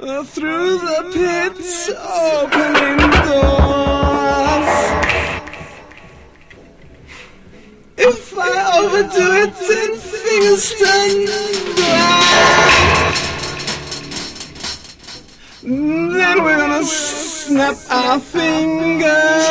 through the pits, opening doors. If I overdo it, then fingers turn black. Then we're gonna snap our fingers.